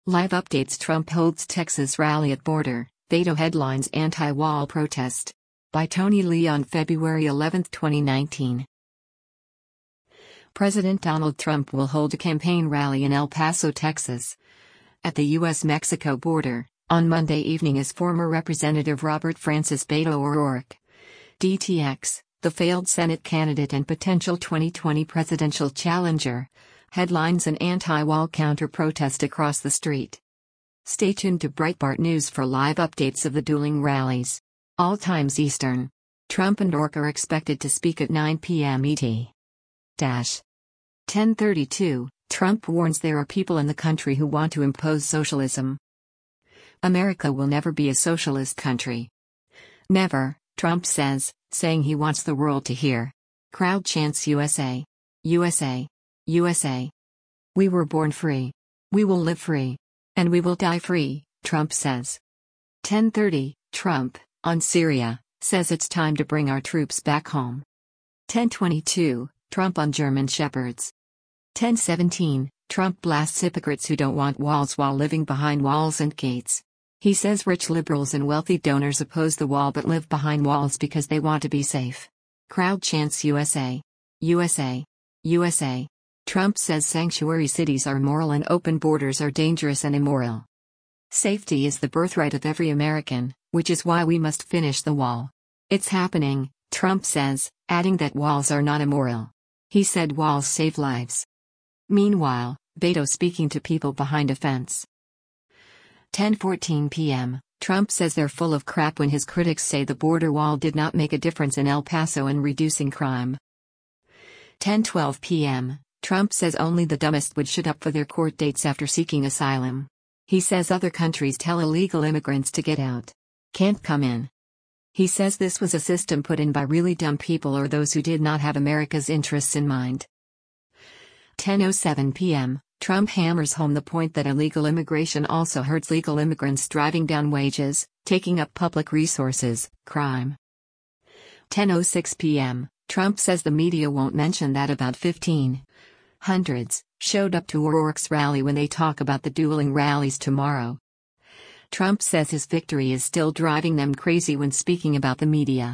Live updates: Trump holds Texas rally at border, Beto headlines anti-wall protest. By Tony Lee on February 11, 2019. President Donald Trump will hold a campaign rally in El Paso, Texas, at the U.S.-Mexico border, on Monday evening as former Representative Robert Francis Beto O'Rourke, DTX, the failed Senate candidate and potential 2020 presidential challenger, headlines an anti-wall counter-protest across the street. Stay tuned to Breitbart News for live updates of the dueling rallies. All times Eastern. Trump and O'Rourke are expected to speak at 9 p.m. ET. 10:32, Trump warns there are people in the country who want to impose socialism. America will never be a socialist country. Never, Trump says, saying he wants the world to hear. Crowd chants USA. USA. USA. We were born free. We will live free. And we will die free, Trump says. 10:30, Trump, on Syria, says it's time to bring our troops back home. 10:22, Trump on German shepherds. 10:17, Trump blasts hypocrites who don't want walls while living behind walls and gates. He says rich liberals and wealthy donors oppose the wall but live behind walls because they want to be safe. Crowd chants USA. USA. USA. Trump says sanctuary cities are moral and open borders are dangerous and immoral. Safety is the birthright of every American, which is why we must finish the wall. It's happening, Trump says, adding that walls are not immoral. He said walls save lives. Meanwhile, Beto speaking to people behind a fence. 10:14 p.m., Trump says they're full of crap when his critics say the border wall did not make a difference in El Paso in reducing crime. 10:12 p.m., Trump says only the dumbest would shut up for their court dates after seeking asylum. He says other countries tell illegal immigrants to get out. Can't come in. He says this was a system put in by really dumb people or those who did not have America's interests in mind. 10:07 p.m., Trump hammers home the point that illegal immigration also hurts legal immigrants, driving down wages, taking up public resources, crime. 10:06 p.m., Trump says the media won't mention that about 1500s showed up to O'Rourke's rally when they talk about the dueling rallies tomorrow. Trump says his victory is still driving them crazy when speaking about the media.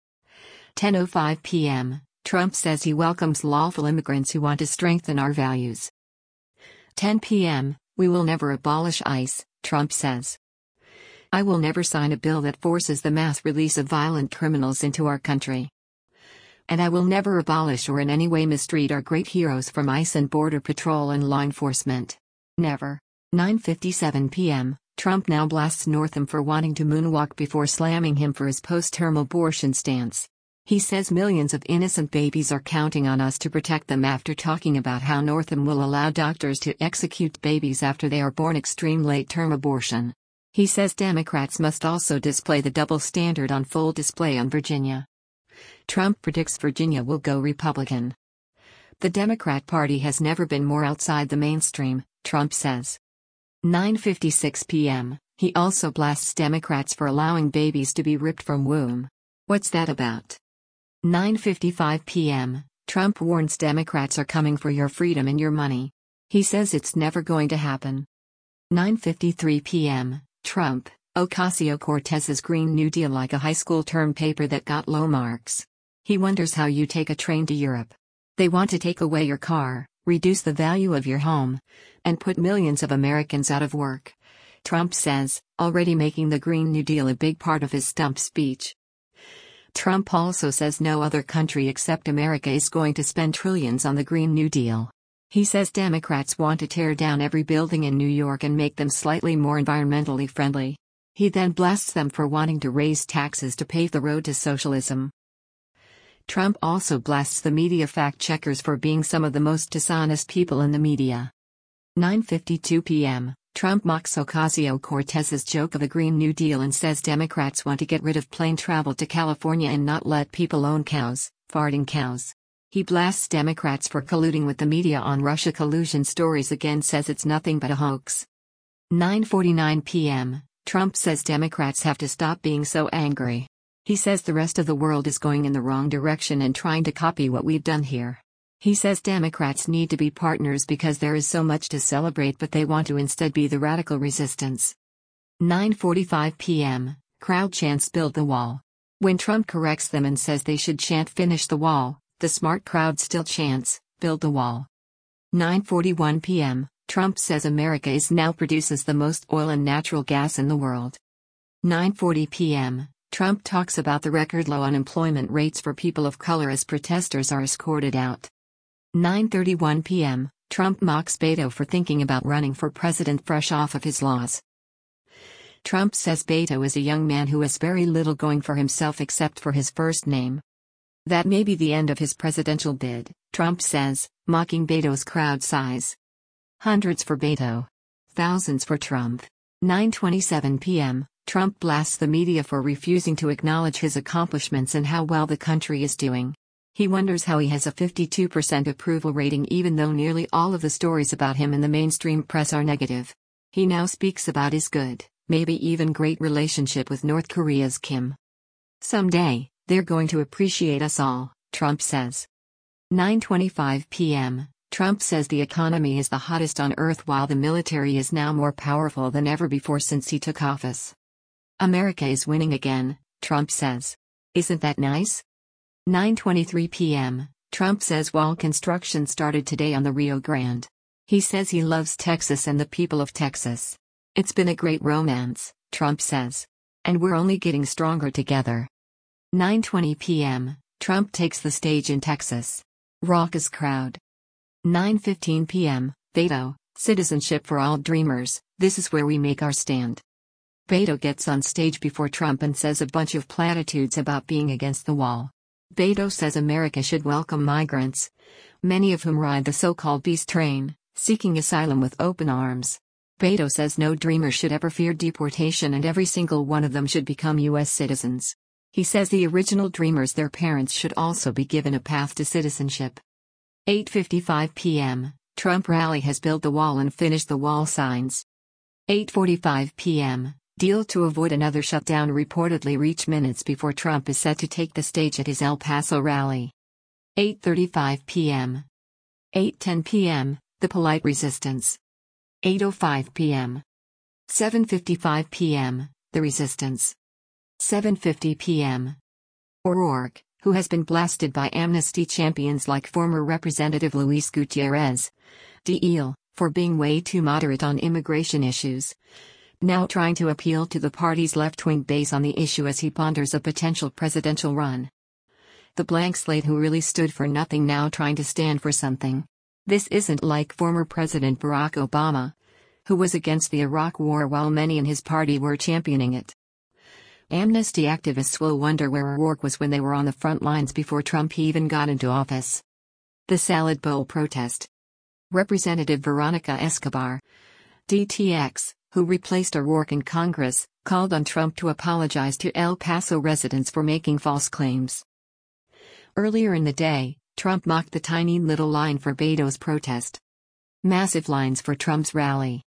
10:05 p.m., Trump says he welcomes lawful immigrants who want to strengthen our values. 10 p.m., we will never abolish ICE, Trump says. I will never sign a bill that forces the mass release of violent criminals into our country. And I will never abolish or in any way mistreat our great heroes from ICE and Border Patrol and law enforcement. Never. 9:57 p.m., Trump now blasts Northam for wanting to moonwalk before slamming him for his post-term abortion stance. He says millions of innocent babies are counting on us to protect them after talking about how Northam will allow doctors to execute babies after they are born extreme late-term abortion. He says Democrats must also display the double standard on full display on Virginia. Trump predicts Virginia will go Republican. The Democrat Party has never been more outside the mainstream, Trump says. 9:56 p.m., he also blasts Democrats for allowing babies to be ripped from womb. What's that about? 9:55 p.m., Trump warns Democrats are coming for your freedom and your money. He says it's never going to happen. 9:53 p.m., Trump, Ocasio-Cortez's Green New Deal like a high school term paper that got low marks. He wonders how you take a train to Europe. They want to take away your car, reduce the value of your home, and put millions of Americans out of work, Trump says, already making the Green New Deal a big part of his stump speech. Trump also says no other country except America is going to spend trillions on the Green New Deal. He says Democrats want to tear down every building in New York and make them slightly more environmentally friendly. He then blasts them for wanting to raise taxes to pave the road to socialism. Trump also blasts the media fact-checkers for being some of the most dishonest people in the media. 9:52 p.m., Trump mocks Ocasio-Cortez's joke of a Green New Deal and says Democrats want to get rid of plane travel to California and not let people own cows, farting cows. He blasts Democrats for colluding with the media on Russia collusion stories, again says it's nothing but a hoax. 9:49 p.m., Trump says Democrats have to stop being so angry. He says the rest of the world is going in the wrong direction and trying to copy what we've done here. He says Democrats need to be partners because there is so much to celebrate, but they want to instead be the radical resistance. 9:45 p.m., crowd chants "Build the Wall." When Trump corrects them and says they should chant "Finish the Wall," the smart crowd still chants "Build the Wall." 9:41 p.m., Trump says America now produces the most oil and natural gas in the world. 9:40 p.m., Trump talks about the record low unemployment rates for people of color as protesters are escorted out. 9:31 p.m., Trump mocks Beto for thinking about running for president fresh off of his loss. Trump says Beto is a young man who has very little going for himself except for his first name. That may be the end of his presidential bid, Trump says, mocking Beto's crowd size. Hundreds for Beto. Thousands for Trump. 9:27 p.m., Trump blasts the media for refusing to acknowledge his accomplishments and how well the country is doing. He wonders how he has a 52% approval rating even though nearly all of the stories about him in the mainstream press are negative. He now speaks about his good, maybe even great relationship with North Korea's Kim. Someday, they're going to appreciate us all, Trump says. 9:25 p.m., Trump says the economy is the hottest on earth while the military is now more powerful than ever before since he took office. America is winning again, Trump says. Isn't that nice? 9:23 p.m., Trump says wall construction started today on the Rio Grande. He says he loves Texas and the people of Texas. It's been a great romance, Trump says. And we're only getting stronger together. 9:20 p.m., Trump takes the stage in Texas. Raucous crowd. 9:15 p.m., Beto, citizenship for all dreamers, this is where we make our stand. Beto gets on stage before Trump and says a bunch of platitudes about being against the wall. Beto says America should welcome migrants, many of whom ride the so-called peace train, seeking asylum with open arms. Beto says no dreamer should ever fear deportation and every single one of them should become U.S. citizens. He says the original dreamers, their parents, should also be given a path to citizenship. 8:55 p.m., Trump rally has built the wall and finished the wall signs. 8:45 p.m., deal to avoid another shutdown reportedly reach minutes before Trump is set to take the stage at his El Paso rally. 8:35 p.m. 8:10 p.m., the polite resistance. 8:05 p.m. 7:55 p.m., the resistance. 7:50 p.m. O'Rourke, who has been blasted by amnesty champions like former Representative Luis Gutierrez D'El, for being way too moderate on immigration issues, now trying to appeal to the party's left-wing base on the issue as he ponders a potential presidential run. The blank slate who really stood for nothing now trying to stand for something. This isn't like former President Barack Obama, who was against the Iraq War while many in his party were championing it. Amnesty activists will wonder where O'Rourke was when they were on the front lines before Trump even got into office. The Salad Bowl protest. Representative Veronica Escobar, DTX, who replaced O'Rourke in Congress, called on Trump to apologize to El Paso residents for making false claims. Earlier in the day, Trump mocked the tiny little line for Beto's protest. Massive lines for Trump's rally.